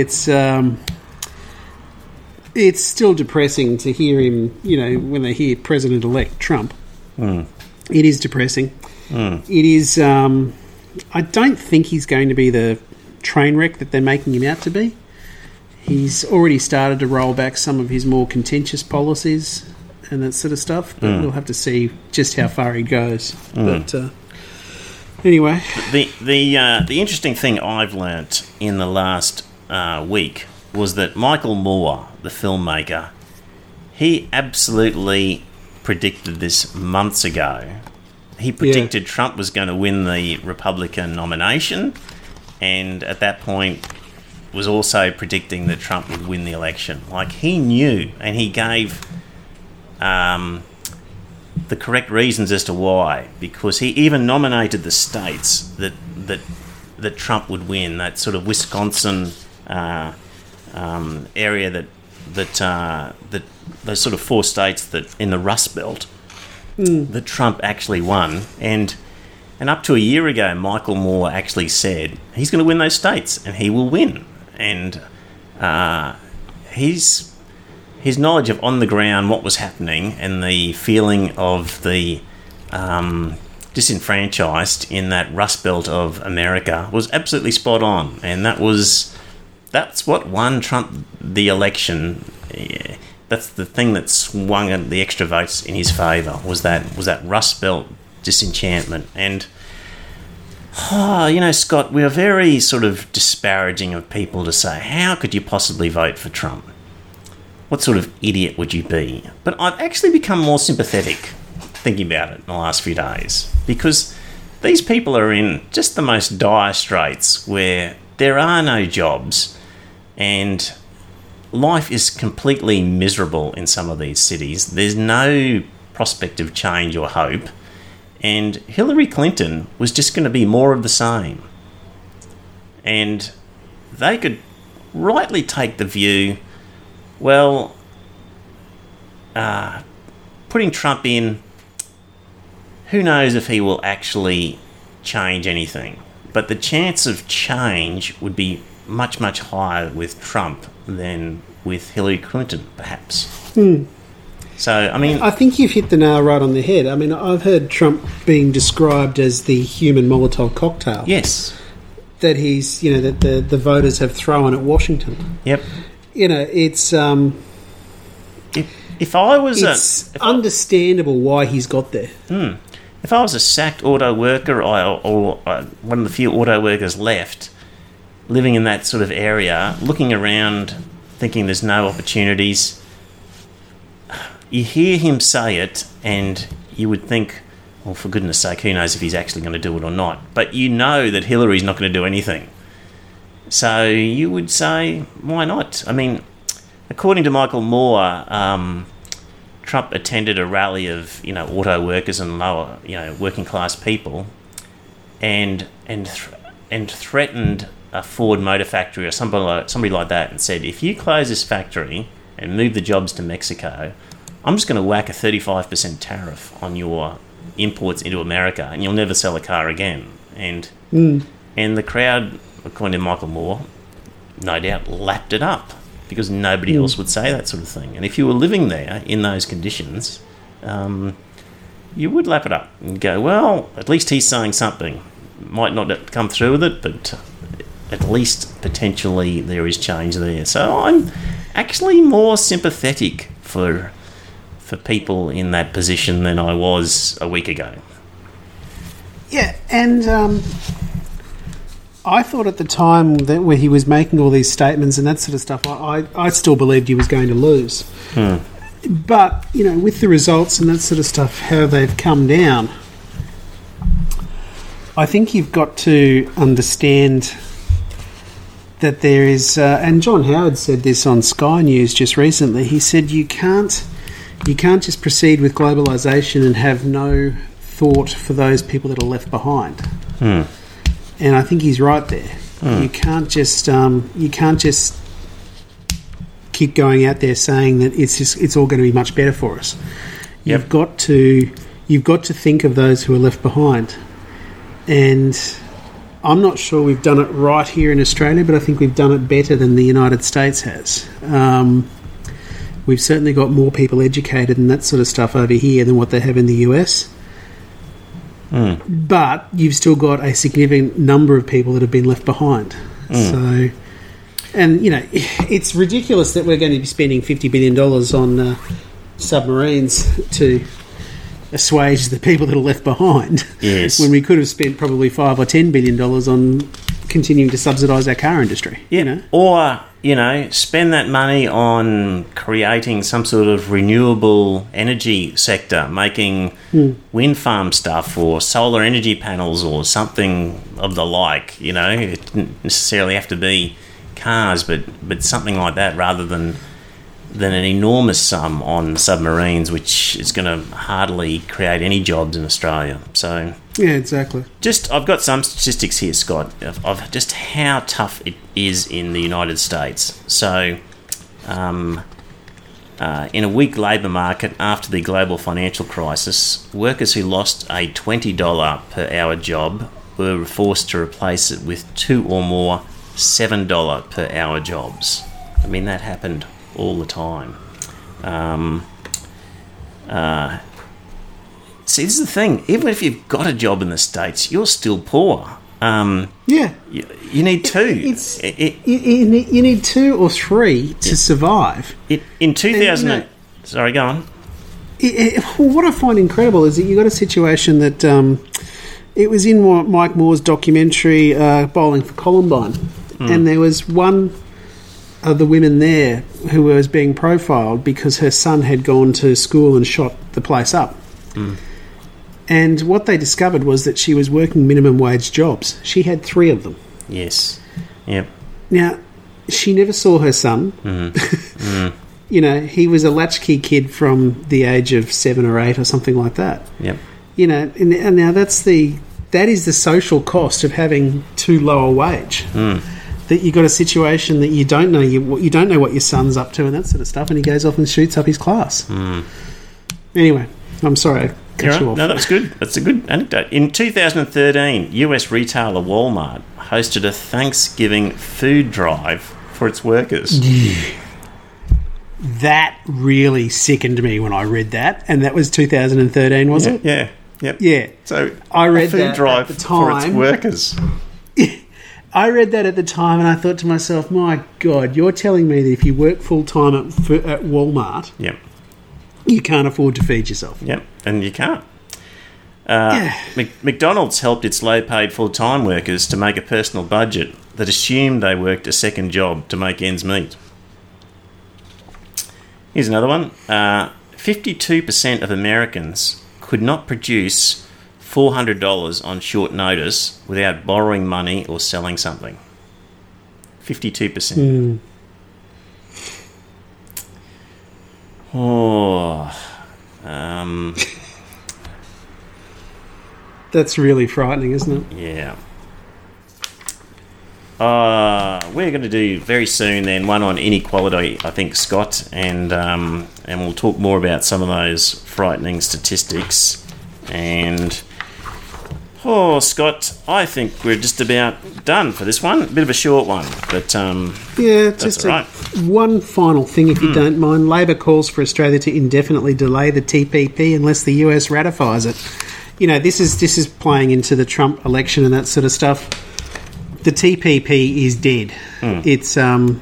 it's still depressing to hear him, when they hear President-elect Trump. It is depressing. It is, I don't think he's going to be the train wreck that they're making him out to be. He's already started to roll back some of his more contentious policies and that sort of stuff, but we'll have to see just how far he goes. But anyway, the interesting thing I've learnt in the last week was that Michael Moore, the filmmaker, he absolutely predicted this months ago. He predicted Trump was going to win the Republican nomination, and at that point was also predicting that Trump would win the election. Like, he knew, and he gave the correct reasons as to why, because he even nominated the states that Trump would win, that sort of Wisconsin area that those sort of 4 states that in the Rust Belt that Trump actually won, and up to a year ago, Michael Moore actually said he's going to win those states and he will win, and his knowledge of on the ground what was happening and the feeling of the disenfranchised in that Rust Belt of America was absolutely spot on, and that's what won Trump the election. Yeah, that's the thing that swung the extra votes in his favour, was that Rust Belt disenchantment. And Scott, we're very sort of disparaging of people to say, how could you possibly vote for Trump? What sort of idiot would you be? But I've actually become more sympathetic thinking about it in the last few days, because these people are in just the most dire straits where there are no jobs and life is completely miserable in some of these cities. There's no prospect of change or hope, and Hillary Clinton was just going to be more of the same. And they could rightly take the view, well, putting Trump in, who knows if he will actually change anything. But the chance of change would be much, much higher with Trump than with Hillary Clinton, perhaps. So, I mean... I think you've hit the nail right on the head. I mean, I've heard Trump being described as the human Molotov cocktail. Yes. That he's, that the voters have thrown at Washington. Yep. It's... If I was it's understandable why he's got there. If I was a sacked auto worker or one of the few auto workers left, living in that sort of area, looking around, thinking there's no opportunities, you hear him say it and you would think, well, for goodness sake, who knows if he's actually going to do it or not. But you know that Hillary's not going to do anything. So you would say, why not? I mean, according to Michael Moore, Trump attended a rally of auto workers and lower working class people, and threatened a Ford Motor Factory or somebody like that, and said, if you close this factory and move the jobs to Mexico, I'm just going to whack a 35% tariff on your imports into America, and you'll never sell a car again. And the crowd, according to Michael Moore, no doubt lapped it up, because nobody else would say that sort of thing. And if you were living there in those conditions, you would lap it up and go, well, at least he's saying something. Might not come through with it, but at least potentially there is change there. So I'm actually more sympathetic for people in that position than I was a week ago. Yeah, and I thought at the time that where he was making all these statements and that sort of stuff, I still believed he was going to lose. But, with the results and that sort of stuff, how they've come down, I think you've got to understand that there is... and John Howard said this on Sky News just recently. He said you can't just proceed with globalisation and have no thought for those people that are left behind. And I think he's right there. You can't just keep going out there saying that it's all going to be much better for us. You've got to think of those who are left behind. And I'm not sure we've done it right here in Australia, but I think we've done it better than the United States has. We've certainly got more people educated and that sort of stuff over here than what they have in the US. But you've still got a significant number of people that have been left behind. So, and it's ridiculous that we're going to be spending $50 billion on submarines to assuage the people that are left behind. Yes. When we could have spent probably $5 or $10 billion on continuing to subsidise our car industry. Or spend that money on creating some sort of renewable energy sector, making wind farm stuff or solar energy panels or something of the like. It didn't necessarily have to be cars, but something like that, rather than an enormous sum on submarines, which is going to hardly create any jobs in Australia. So yeah, exactly. I've got some statistics here, Scott, of just how tough it is in the United States. So, in a weak labour market after the global financial crisis, workers who lost a $20 per hour job were forced to replace it with 2 or more $7 per hour jobs. I mean, that happened all the time. See, this is the thing. Even if you've got a job in the States, you're still poor. You need two. You need 2 or 3 to survive. In 2000... sorry, go on. What I find incredible is that you got a situation that... it was in Mike Moore's documentary, Bowling for Columbine. And there was one of the women there who was being profiled because her son had gone to school and shot the place up. And what they discovered was that she was working minimum wage jobs. She had 3 of them. Yes. Yep. Now, she never saw her son. He was a latchkey kid from the age of 7 or 8 or something like that. Yep. And now that is the social cost of having too low a wage. That you got a situation that you don't know what your son's up to and that sort of stuff, and he goes off and shoots up his class. Anyway, I'm sorry, I cut you off. No, that's good. That's a good anecdote. In 2013, US retailer Walmart hosted a Thanksgiving food drive for its workers. That really sickened me when I read that, and that was 2013, was it? Yeah. Yep. Yeah. So I read a food that drive at the for its time. workers. I read that at the time, and I thought to myself, my God, you're telling me that if you work full-time at Walmart, Yep. you can't afford to feed yourself. Yep, and you can't. McDonald's helped its low-paid full-time workers to make a personal budget that assumed they worked a second job to make ends meet. Here's another one. 52% of Americans could not produce $400 on short notice without borrowing money or selling something. 52%. That's really frightening, isn't it? Yeah. We're going to do very soon then one on inequality, I think, Scott, and we'll talk more about some of those frightening statistics. And Scott, I think we're just about done for this one. A bit of a short one, but Yeah, that's just all right. one final thing, if you don't mind. Labor calls for Australia to indefinitely delay the TPP unless the US ratifies it. You know, this is playing into the Trump election and that sort of stuff. The TPP is dead. It's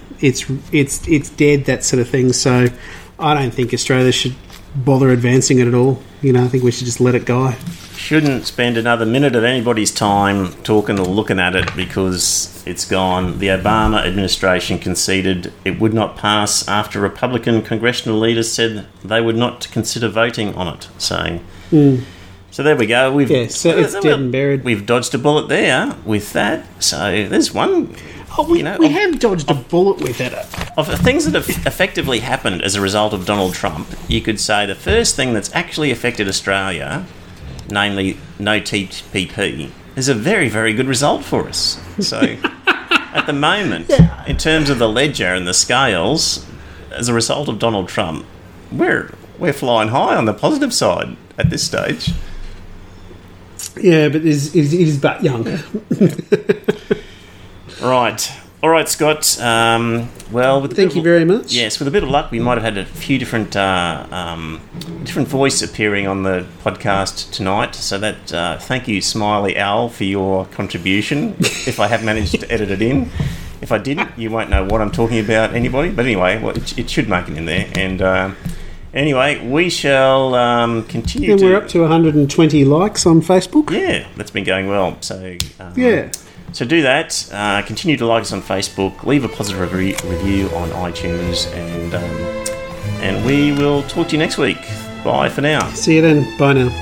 dead, that sort of thing. So I don't think Australia should bother advancing it at all. You know, I think we should just let it go. Shouldn't spend another minute of anybody's time talking or looking at it because it's gone. The Obama administration conceded it would not pass after Republican congressional leaders said they would not consider voting on it. So there we go. So it's dead and buried. We've dodged a bullet there with that. So there's one. We have dodged a bullet with it. Of the things that have effectively happened as a result of Donald Trump, you could say the first thing that's actually affected Australia, namely no TPP, is a very, very good result for us. So at the moment, in terms of the ledger and the scales, as a result of Donald Trump, we're flying high on the positive side at this stage. Yeah, but it is but young. Right. All right, Scott. Thank you very much. Yes, with a bit of luck, we might have had a few different voice appearing on the podcast tonight. So that thank you, Smiley Owl, for your contribution. If I have managed to edit it in, if I didn't, you won't know what I'm talking about, anybody. But anyway, it should make it in there. And anyway, we shall continue. And we're up to 120 likes on Facebook. Yeah, that's been going well. So yeah. So do that. Continue to like us on Facebook. Leave a positive review on iTunes, and we will talk to you next week. Bye for now. See you then. Bye now.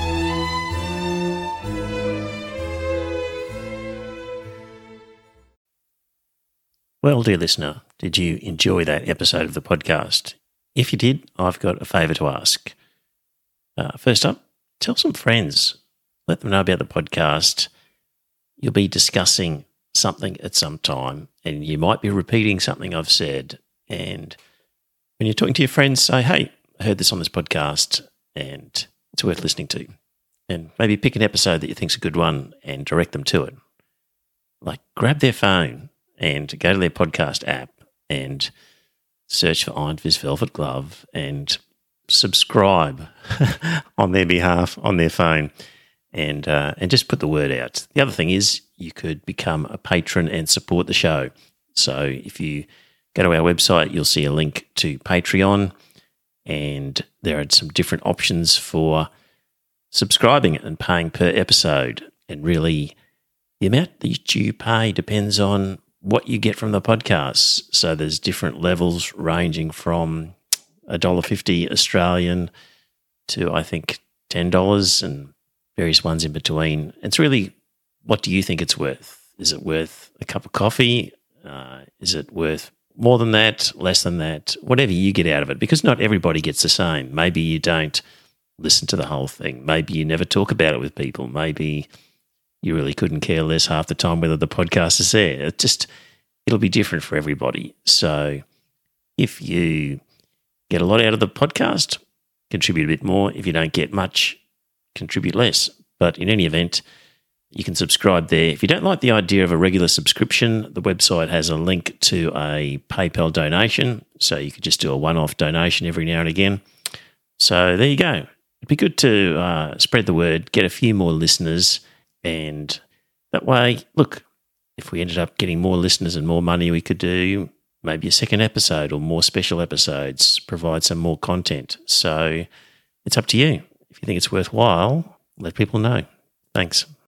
Well, dear listener, did you enjoy that episode of the podcast? If you did, I've got a favour to ask. First up, tell some friends. Let them know about the podcast. You'll be discussing something at some time, and you might be repeating something I've said. And when you're talking to your friends, say, hey, I heard this on this podcast, and it's worth listening to. And maybe pick an episode that you think's a good one and direct them to it. Like, grab their phone and go to their podcast app and search for Iron Fist Velvet Glove and subscribe on their behalf on their phone. And just put the word out. The other thing is you could become a patron and support the show. So if you go to our website, you'll see a link to Patreon, and there are some different options for subscribing and paying per episode. And really, the amount that you pay depends on what you get from the podcast. So there's different levels ranging from $1.50 Australian to, I think, $10 and various ones in between. It's really, what do you think it's worth? Is it worth a cup of coffee? Is it worth more than that, less than that? Whatever you get out of it, because not everybody gets the same. Maybe you don't listen to the whole thing. Maybe you never talk about it with people. Maybe you really couldn't care less half the time whether the podcast is there. It'll be different for everybody. So if you get a lot out of the podcast, contribute a bit more. If you don't get much, contribute less. But in any event, you can subscribe there. If you don't like the idea of a regular subscription, the website has a link to a PayPal donation, so you could just do a one-off donation every now and again. So there you go. It'd be good to spread the word, get a few more listeners, and that way, look, if we ended up getting more listeners and more money, we could do maybe a second episode or more special episodes, provide some more content. So it's up to you. If you think it's worthwhile, let people know. Thanks.